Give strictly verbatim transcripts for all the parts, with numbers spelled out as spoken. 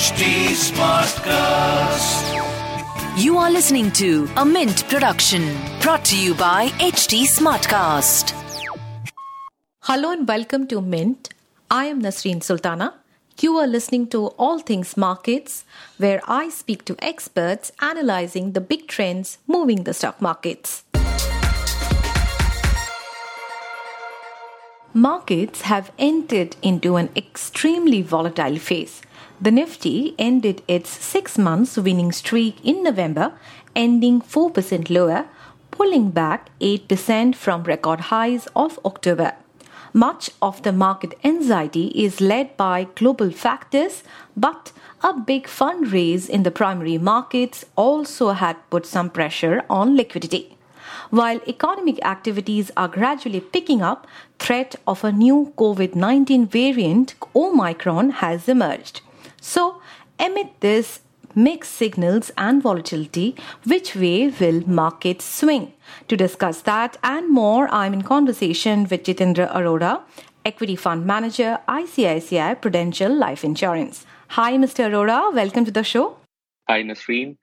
H T Smartcast. You are listening to a Mint production brought to you by H T Smartcast. Hello and welcome to Mint. I am Nasreen Sultana. You are listening to All Things Markets, where I speak to experts analyzing the big trends moving the stock markets. Markets have entered into an extremely volatile phase. The Nifty ended its six months winning streak in November, ending four percent lower, pulling back eight percent from record highs of October. Much of the market anxiety is led by global factors, but a big fundraise in the primary markets also had put some pressure on liquidity. While economic activities are gradually picking up, threat of a new COVID nineteen variant, Omicron, has emerged. So, amid this mixed signals and volatility, which way will markets swing? To discuss that and more, I'm in conversation with Jitendra Arora, Equity Fund Manager, I C I C I Prudential Life Insurance. Hi, Mister Arora. Welcome to the show. Hi, Nasreen.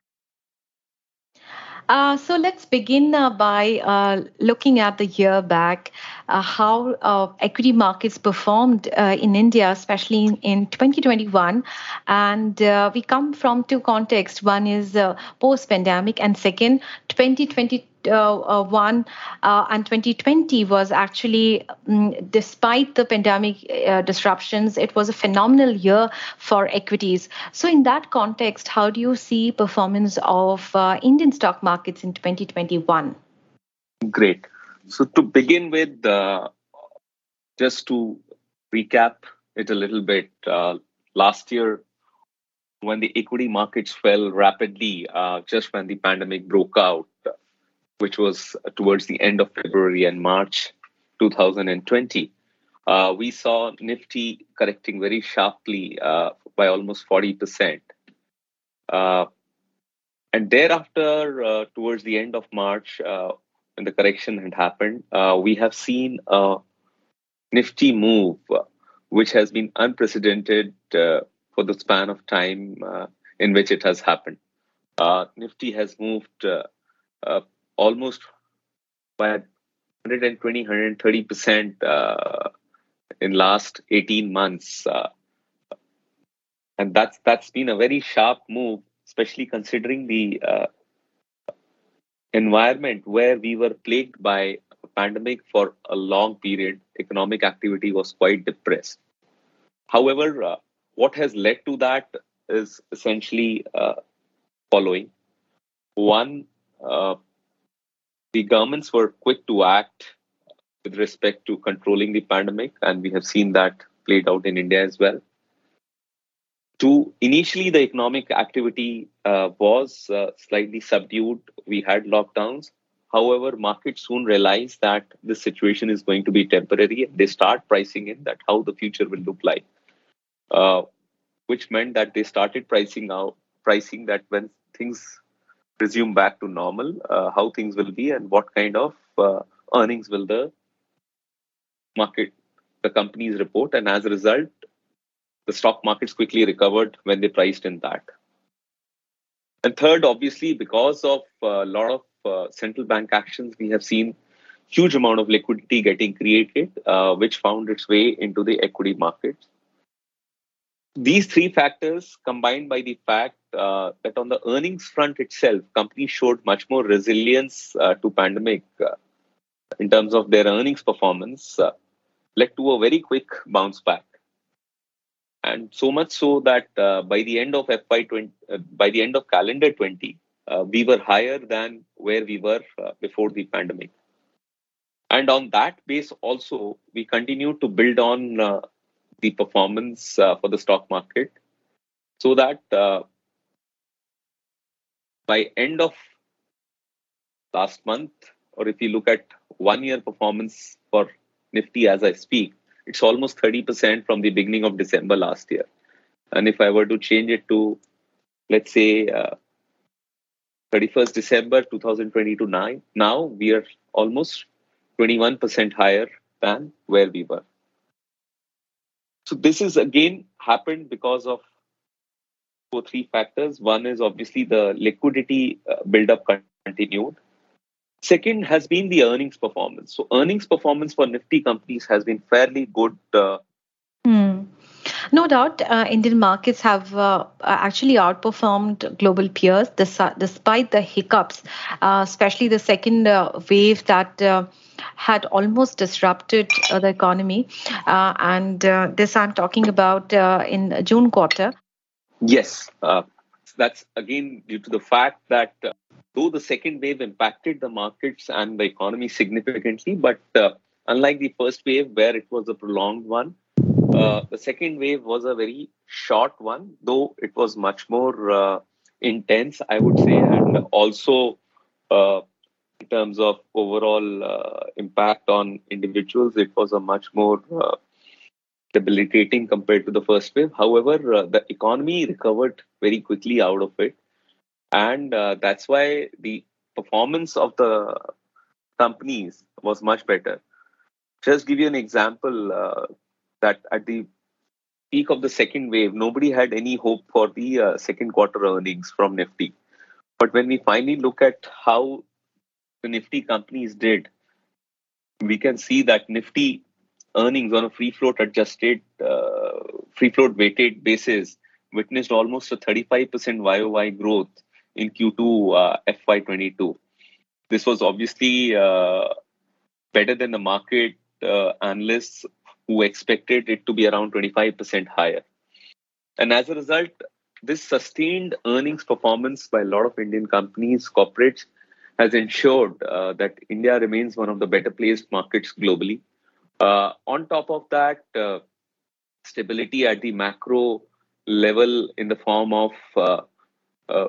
Uh, so let's begin uh, by uh, looking at the year back, uh, how uh, equity markets performed uh, in India, especially in, in twenty twenty-one. And uh, we come from two contexts. One is uh, post-pandemic, and second, twenty twenty-one uh, and twenty twenty was actually, um, despite the pandemic uh, disruptions, it was a phenomenal year for equities. So in that context, how do you see performance of uh, Indian stock markets in twenty twenty-one? Great. So to begin with, uh, just to recap it a little bit, uh, last year, when the equity markets fell rapidly, uh, just when the pandemic broke out, which was towards the end of February and March twenty twenty, uh, we saw Nifty correcting very sharply uh, by almost forty percent. Uh, and thereafter, uh, towards the end of March, uh, when the correction had happened, uh, we have seen a Nifty move, uh, which has been unprecedented uh, for the span of time uh, in which it has happened. Uh, Nifty has moved uh, uh, almost by one hundred twenty, one hundred thirty percent uh, in last eighteen months. Uh, and that's that's been a very sharp move, especially considering the uh, environment where we were plagued by a pandemic for a long period. Economic activity was quite depressed. However, uh, what has led to that is essentially uh, following. One, uh, the governments were quick to act with respect to controlling the pandemic, and we have seen that played out in India as well. Two, initially the economic activity uh, was uh, slightly subdued. We had lockdowns. However, markets soon realized that this situation is going to be temporary. They start pricing in that how the future will look like, uh, which meant that they started pricing out, pricing that when things resume back to normal, uh, how things will be and what kind of uh, earnings will the market, the companies report. And as a result, the stock markets quickly recovered when they priced in that. And third, obviously, because of a lot of uh, central bank actions, we have seen huge amount of liquidity getting created, uh, which found its way into the equity markets. These three factors, combined by the fact uh, that on the earnings front itself, companies showed much more resilience uh, to pandemic uh, in terms of their earnings performance, uh, led to a very quick bounce back. And so much so that uh, by the end of F Y twenty, uh, by the end of calendar twenty, uh, we were higher than where we were uh, before the pandemic. And on that base also, we continue to build on uh, the performance uh, for the stock market, so that uh, by end of last month, or if you look at one year performance for Nifty as I speak, it's almost thirty percent from the beginning of December last year. And if I were to change it to, let's say, uh, thirty-first December twenty twenty to nine, now we are almost twenty-one percent higher than where we were. So this is again happened because of two or three factors. One is obviously the liquidity uh, buildup continued. Second has been the earnings performance. So earnings performance for Nifty companies has been fairly good. Uh, Hmm. No doubt, uh, Indian markets have uh, actually outperformed global peers dis- despite the hiccups, uh, especially the second uh, wave that uh, had almost disrupted uh, the economy. Uh, and uh, this I'm talking about uh, in June quarter. yes, uh, that's again due to the fact that uh, though the second wave impacted the markets and the economy significantly, but uh, unlike the first wave where it was a prolonged one, Uh, the second wave was a very short one, though it was much more uh, intense, I would say, and also uh, in terms of overall uh, impact on individuals, it was a much more uh, debilitating compared to the first wave. However, uh, the economy recovered very quickly out of it, and uh, that's why the performance of the companies was much better. Just give you an example uh, that at the peak of the second wave, nobody had any hope for the uh, second quarter earnings from Nifty. But when we finally look at how the Nifty companies did, we can see that Nifty earnings on a free float adjusted, uh, free float weighted basis witnessed almost a thirty-five percent Y O Y growth in Q two uh, F Y twenty-two. This was obviously uh, better than the market uh, analysts who expected it to be around twenty-five percent higher. And as a result, this sustained earnings performance by a lot of Indian companies, corporates, has ensured uh, that India remains one of the better placed markets globally. Uh, on top of that, uh, stability at the macro level in the form of uh, uh,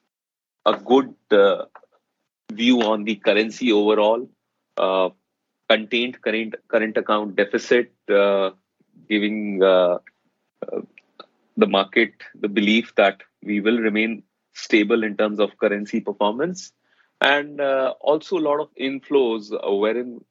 a good uh, view on the currency overall, uh, contained current current account deficit, uh, giving uh, uh, the market the belief that we will remain stable in terms of currency performance, and uh, also a lot of inflows uh, wherein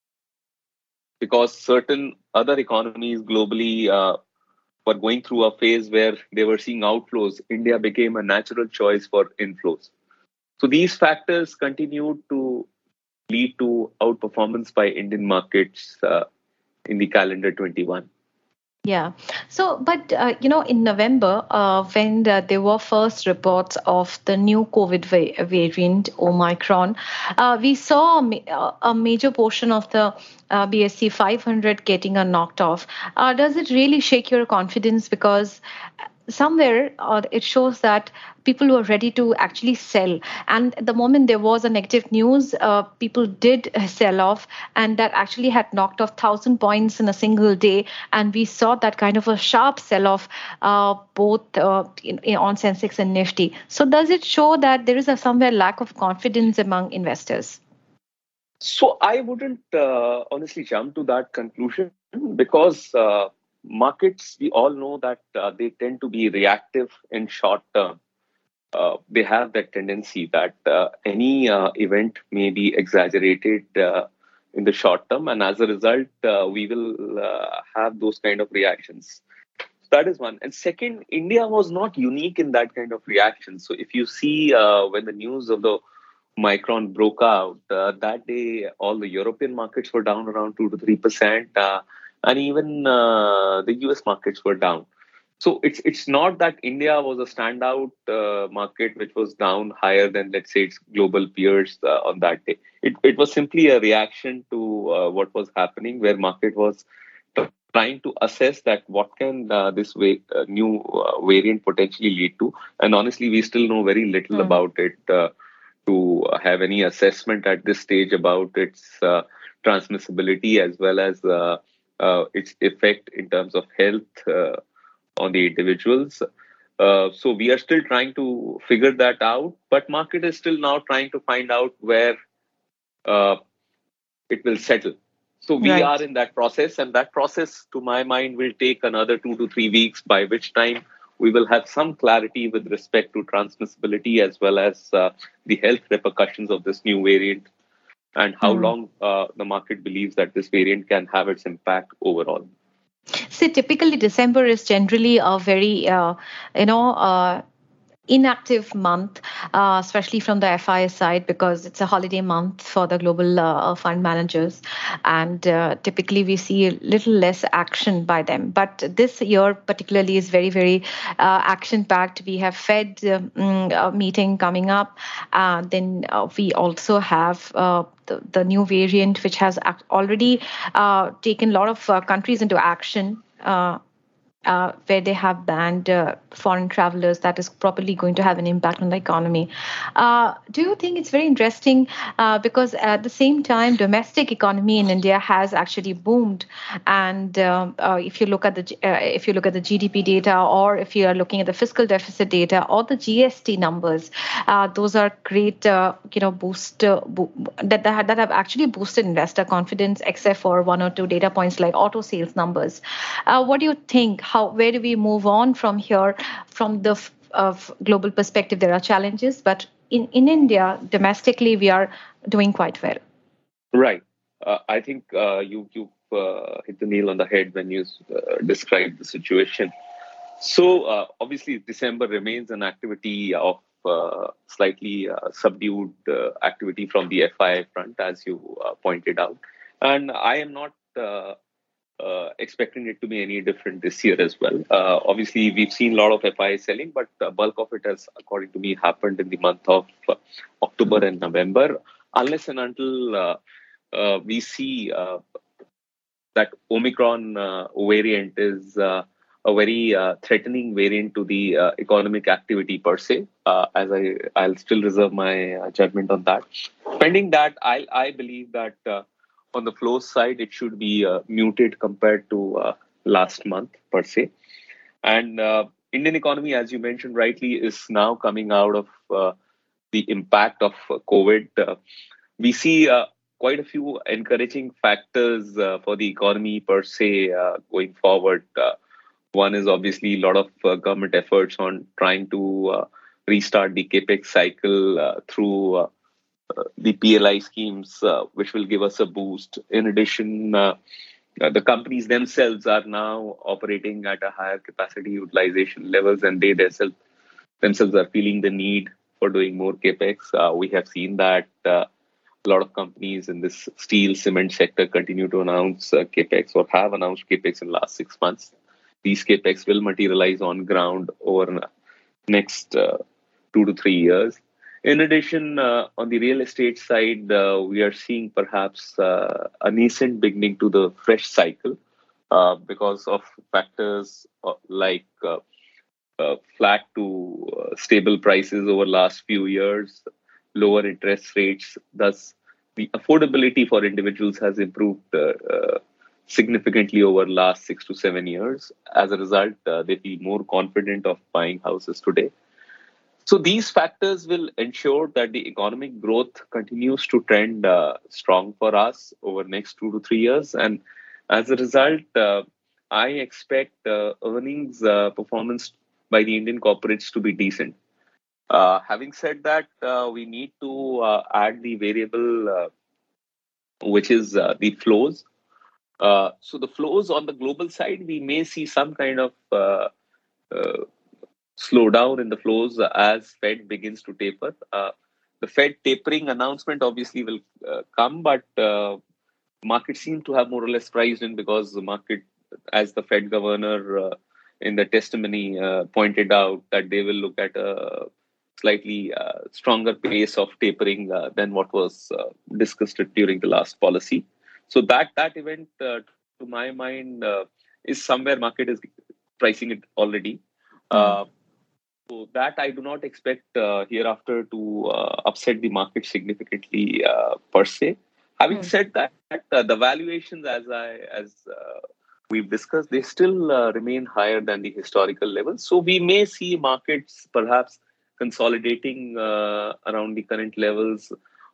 because certain other economies globally uh, were going through a phase where they were seeing outflows, India became a natural choice for inflows. So these factors continued to lead to outperformance by Indian markets uh, in the calendar twenty-one. Yeah. So, but uh, you know, in November, uh, when uh, there were first reports of the new COVID va- variant Omicron, uh, we saw a, ma- uh, a major portion of the uh, B S C five hundred getting uh, knocked off. Uh, does it really shake your confidence? Because somewhere uh, it shows that people were ready to actually sell, and the moment there was a negative news, uh, people did uh, sell off, and that actually had knocked off one thousand points in a single day, and we saw that kind of a sharp sell off uh, both uh, in, in, on Sensex and Nifty. So does it show that there is a somewhere lack of confidence among investors? So I wouldn't uh, honestly jump to that conclusion because uh, markets, we all know that uh, they tend to be reactive in short term. Uh, they have that tendency that uh, any uh, event may be exaggerated uh, in the short term, and as a result, uh, we will uh, have those kind of reactions. That is one. And second, India was not unique in that kind of reaction. So if you see uh, when the news of the Micron broke out, uh, that day all the European markets were down around two to three percent, uh, and even uh, the U S markets were down. So it's it's not that India was a standout uh, market which was down higher than, let's say, its global peers uh, on that day. It it was simply a reaction to uh, what was happening, where market was t- trying to assess that what can uh, this way, uh, new uh, variant potentially lead to. And honestly, we still know very little Hmm. about it uh, to have any assessment at this stage about its uh, transmissibility as well as uh, uh, its effect in terms of health uh, on the individuals. Uh, so we are still trying to figure that out, but market is still now trying to find out where uh, it will settle. So we Right. are in that process, and that process, to my mind, will take another two to three weeks, by which time we will have some clarity with respect to transmissibility as well as uh, the health repercussions of this new variant and how Hmm. long uh, the market believes that this variant can have its impact overall. See, typically December is generally a very, uh, you know, uh, inactive month, uh, especially from the F I S side, because it's a holiday month for the global uh, fund managers. And uh, typically we see a little less action by them. But this year, particularly, is very, very uh, action packed. We have Fed uh, mm, uh, meeting coming up. Uh, then uh, we also have uh, the, the new variant, which has ac- already uh, taken a lot of uh, countries into action. Uh, uh, where they have banned uh, foreign travelers, that is probably going to have an impact on the economy. Uh, do you think it's very interesting uh, because at the same time, domestic economy in India has actually boomed, and um, uh, if you look at the uh, if you look at the G D P data, or if you are looking at the fiscal deficit data or the G S T numbers, uh, those are great, uh, you know, boost uh, bo- that that that have actually boosted investor confidence, except for one or two data points like auto sales numbers. Uh, what do you think? How where do we move on from here? From the f- of global perspective, there are challenges, but in in India, domestically, we are doing quite well. Right. Uh, I think uh, you you uh, hit the nail on the head when you uh, described the situation. So uh, obviously, December remains an activity of uh, slightly uh, subdued uh, activity from the F I front, as you uh, pointed out, and I am not uh, uh, expecting it to be any different this year as well. Uh, obviously, we've seen a lot of F I selling, but the bulk of it has, according to me, happened in the month of uh, October and November, unless and until uh, uh, we see uh, that Omicron uh, variant is uh, a very uh, threatening variant to the uh, economic activity per se. Uh, as I, I'll still reserve my uh, judgment on that. Pending that, I, I believe that uh, on the flow side, it should be uh, muted compared to uh, last month per se. And uh, Indian economy, as you mentioned rightly, is now coming out of uh, the impact of uh, COVID. Uh, we see uh, quite a few encouraging factors uh, for the economy per se uh, going forward. Uh, one is obviously a lot of uh, government efforts on trying to uh, restart the capex cycle uh, through uh, uh, the P L I schemes, uh, which will give us a boost. In addition, uh, uh, the companies themselves are now operating at a higher capacity utilization levels, and they themselves themselves are feeling the need for doing more capex. Uh, we have seen that uh, a lot of companies in this steel cement sector continue to announce uh, capex or have announced capex in the last six months. These capex will materialize on ground over the next uh, two to three years. In addition, uh, on the real estate side, uh, we are seeing perhaps uh, a nascent beginning to the fresh cycle uh, because of factors uh, like uh, uh, flat to uh, stable prices over last few years, lower interest rates. Thus, the affordability for individuals has improved uh, uh, significantly over last six to seven years. As a result, uh, they feel more confident of buying houses today. So these factors will ensure that the economic growth continues to trend uh, strong for us over next two to three years. And as a result, uh, I expect uh, earnings uh, performance by the Indian corporates to be decent. Uh, having said that, uh, we need to uh, add the variable, uh, which is uh, the flows. Uh, so the flows on the global side, we may see some kind of uh, uh, slowdown in the flows as Fed begins to taper. Uh, the Fed tapering announcement obviously will uh, come, but uh, market seems to have more or less priced in because the market, as the Fed governor uh, in the testimony uh, pointed out, that they will look at a slightly uh, stronger pace of tapering uh, than what was uh, discussed during the last policy. So that that event, uh, to my mind, uh, is somewhere market is pricing it already. Mm. Uh, so that I do not expect uh, hereafter to uh, upset the market significantly uh, per se. Having Mm. said that, uh, the valuations, as I as uh, we've discussed, they still uh, remain higher than the historical levels. So we may see markets perhaps consolidating uh, around the current levels,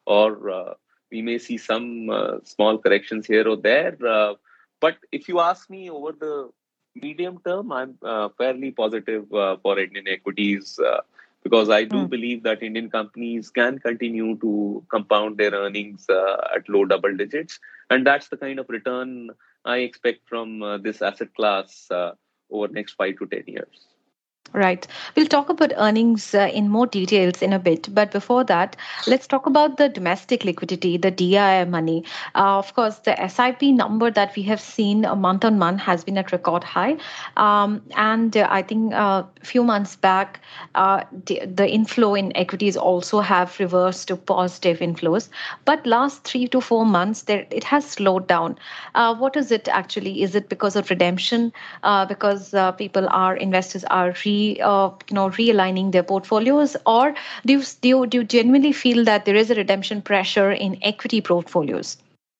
or uh, we may see some uh, small corrections here or there. Uh, but if you ask me over the medium term, I'm uh, fairly positive uh, for Indian equities uh, because I do Mm. believe that Indian companies can continue to compound their earnings uh, at low double digits. And that's the kind of return I expect from uh, this asset class uh, over next five to ten years. Right. We'll talk about earnings uh, in more details in a bit. But before that, let's talk about the domestic liquidity, the D I I money. Uh, of course, the S I P number that we have seen uh, month on month has been at record high. Um, and uh, I think uh, a few months back, uh, the, the inflow in equities also have reversed to positive inflows. But last three to four months, there it has slowed down. Uh, what is it actually? Is it because of redemption? Uh, because uh, people are, investors are re uh, you know realigning their portfolios, or do you, do you do you genuinely feel that there is a redemption pressure in equity portfolios?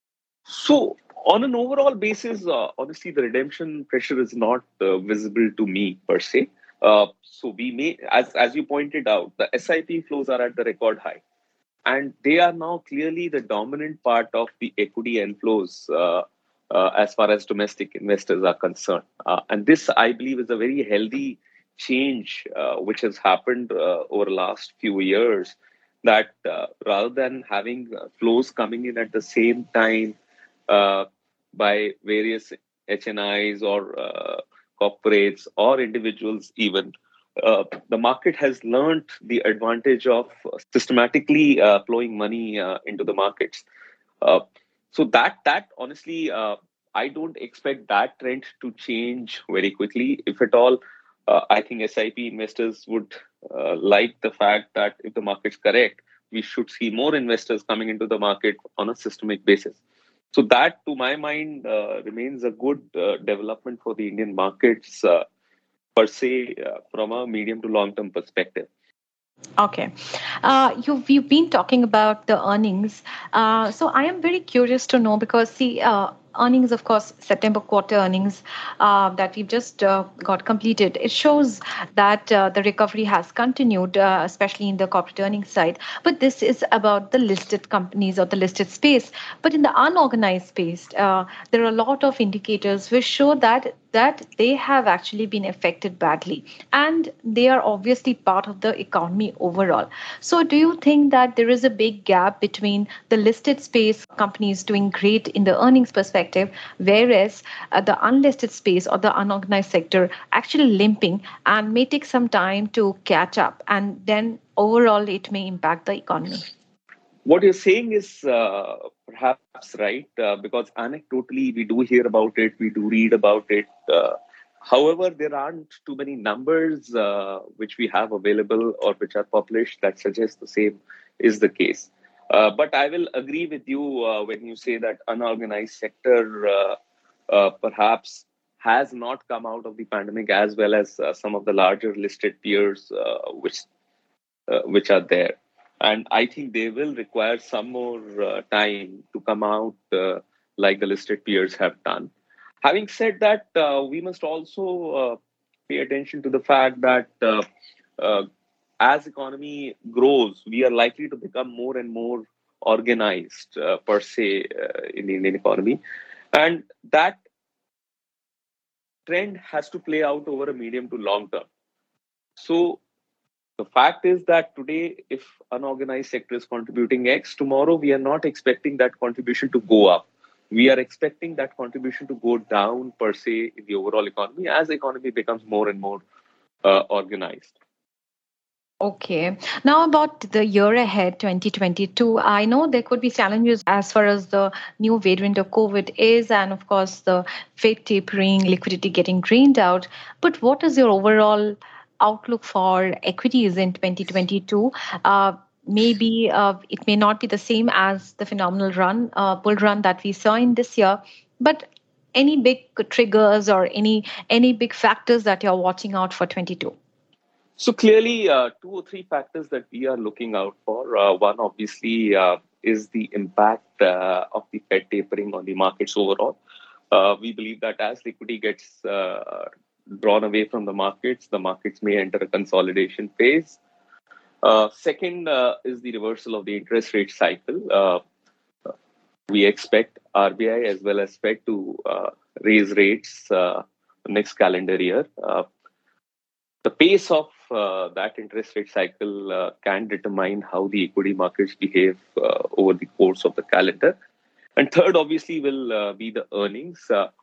So, on an overall basis, uh, honestly, the redemption pressure is not uh, visible to me per se. Uh, so, we may, as as you pointed out, the S I P flows are at the record high, and they are now clearly the dominant part of the equity inflows uh, uh, as far as domestic investors are concerned. Uh, and this, I believe, is a very healthy change uh, which has happened uh, over the last few years. That uh, rather than having uh, flows coming in at the same time uh, by various H N Is or uh, corporates or individuals, even uh, the market has learned the advantage of systematically uh, flowing money uh, into the markets. Uh, so that that honestly, uh, I don't expect that trend to change very quickly. If at all, uh, I think S I P investors would uh, like the fact that if the market's correct, we should see more investors coming into the market on a systemic basis. So that, to my mind, uh, remains a good uh, development for the Indian markets uh, per se uh, from a medium to long term perspective. Okay. Uh, you've, you've been talking about the earnings. Uh, so I am very curious to know because, see, uh, earnings, of course, September quarter earnings uh, that we've just uh, got completed, it shows that uh, the recovery has continued, uh, especially in the corporate earnings side. But this is about the listed companies or the listed space. But in the unorganized space, uh, there are a lot of indicators which show that that they have actually been affected badly, and they are obviously part of the economy overall. So do you think that there is a big gap between the listed space companies doing great in the earnings perspective, whereas uh, the unlisted space or the unorganized sector actually limping and may take some time to catch up, and then overall it may impact the economy? What you're saying is uh, perhaps right, uh, because anecdotally we do hear about it, we do read about it. Uh, however, there aren't too many numbers uh, which we have available or which are published that suggest the same is the case. Uh, but I will agree with you uh, when you say that unorganized sector uh, uh, perhaps has not come out of the pandemic as well as uh, some of the larger listed peers uh, which uh, which are there. And I think they will require some more uh, time to come out uh, like the listed peers have done. Having said that, uh, we must also uh, pay attention to the fact that uh, uh, as economy grows, we are likely to become more and more organized uh, per se uh, in the Indian economy. And that trend has to play out over a medium to long term. So the fact is that today, if unorganized sector is contributing X, tomorrow we are not expecting that contribution to go up. We are expecting that contribution to go down per se in the overall economy as the economy becomes more and more uh, organized. Okay. Now about the year ahead, twenty twenty-two, I know there could be challenges as far as the new variant of COVID is, and of course the Fed tapering, liquidity getting drained out. But what is your overall outlook for equities in twenty twenty-two? Uh, maybe uh, it may not be the same as the phenomenal run, uh, bull run that we saw in this year, but any big triggers or any any big factors that you're watching out for twenty-two? So clearly, uh, two or three factors that we are looking out for. Uh, one, obviously, uh, is the impact uh, of the Fed tapering on the markets overall. Uh, we believe that as liquidity gets uh, drawn away from the markets, the markets may enter a consolidation phase. Uh, second uh, is the reversal of the interest rate cycle. Uh, we expect R B I as well as Fed to uh, raise rates uh, next calendar year. Uh, the pace of uh, that interest rate cycle uh, can determine how the equity markets behave uh, over the course of the calendar. And third, obviously, will uh, be the earnings. Uh,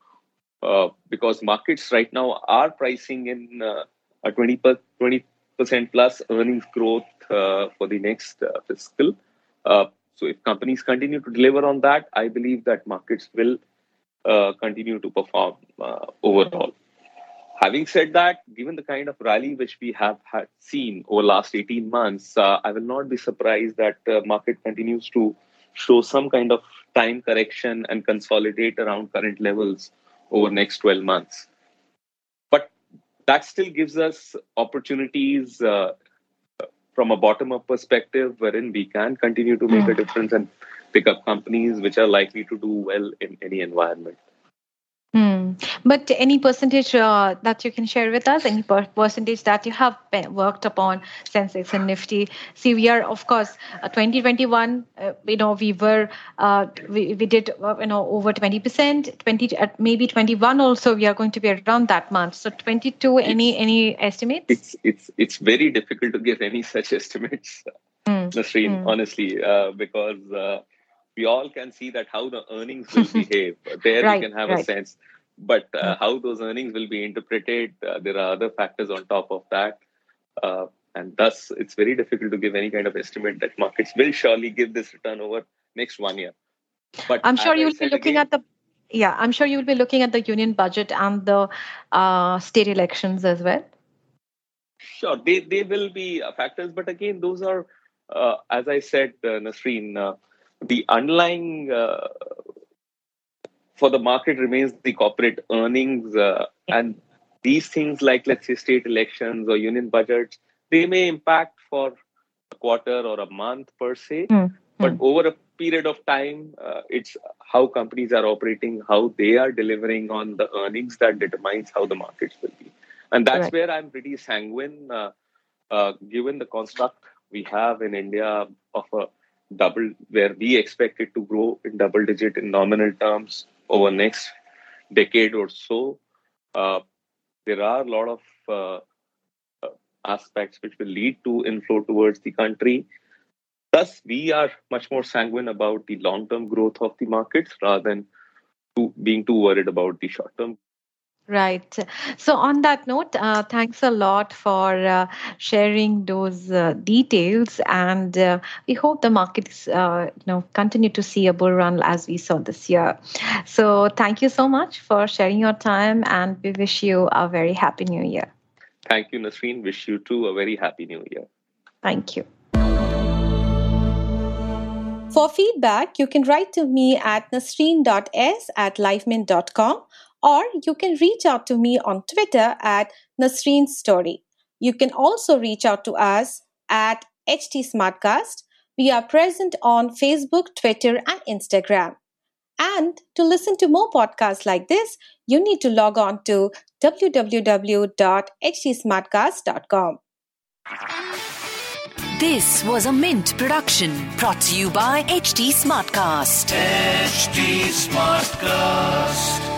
uh, because markets right now are pricing in uh, a twenty percent plus earnings growth uh, for the next uh, fiscal. Uh, so if companies continue to deliver on that, I believe that markets will uh, continue to perform uh, overall. Having said that, given the kind of rally which we have had seen over the last eighteen months, uh, I will not be surprised that the uh, market continues to show some kind of time correction and consolidate around current levels over next twelve months. But that still gives us opportunities uh, from a bottom-up perspective wherein we can continue to make mm. a difference and pick up companies which are likely to do well in any environment. Hmm. But any percentage uh, that you can share with us, any per- percentage that you have worked upon Sensex and Nifty? See, we are, of course, uh, twenty twenty-one, uh, you know, we were, uh, we, we did, uh, you know, over twenty percent, twenty, uh, maybe twenty-one also, we are going to be around that month. So twenty-two, it's, any any estimates? It's, it's, it's very difficult to give any such estimates, mm. Nasreen, mm. honestly, uh, because uh, we all can see that how the earnings will behave. There right, we can have right. a sense. But uh, mm. how those earnings will be interpreted, uh, there are other factors on top of that. Uh, and thus, it's very difficult to give any kind of estimate that markets will surely give this return over next one year. But I'm sure you will be looking again, at the, yeah, I'm sure you will be looking at the union budget and the uh, state elections as well. Sure, they, they will be factors. But again, those are, uh, as I said, uh, Nasreen, uh, the underlying uh, for the market remains the corporate earnings uh, and these things like, let's say, state elections or union budgets, they may impact for a quarter or a month per se. Mm. But mm. over a period of time, uh, it's how companies are operating, how they are delivering on the earnings that determines how the markets will be. And that's right. where I'm pretty sanguine, uh, uh, given the construct we have in India of a double, where we expect it to grow in double digit in nominal terms over next decade or so. Uh, there are a lot of uh, uh, aspects which will lead to inflow towards the country. Thus, we are much more sanguine about the long-term growth of the markets rather than to being too worried about the short-term. Right. So on that note, uh, thanks a lot for uh, sharing those uh, details, and uh, we hope the markets, uh, you know, continue to see a bull run as we saw this year. So thank you so much for sharing your time, and we wish you a very happy New Year. Thank you, Nasreen. Wish you too a very happy New Year. Thank you. For feedback, you can write to me at nasreen dot s at livemint dot com. Or you can reach out to me on Twitter at Nasreen Story. You can also reach out to us at H T Smartcast. We are present on Facebook, Twitter, and Instagram. And to listen to more podcasts like this, you need to log on to w w w dot h t smartcast dot com. This was a Mint production brought to you by H T Smartcast. H T Smartcast.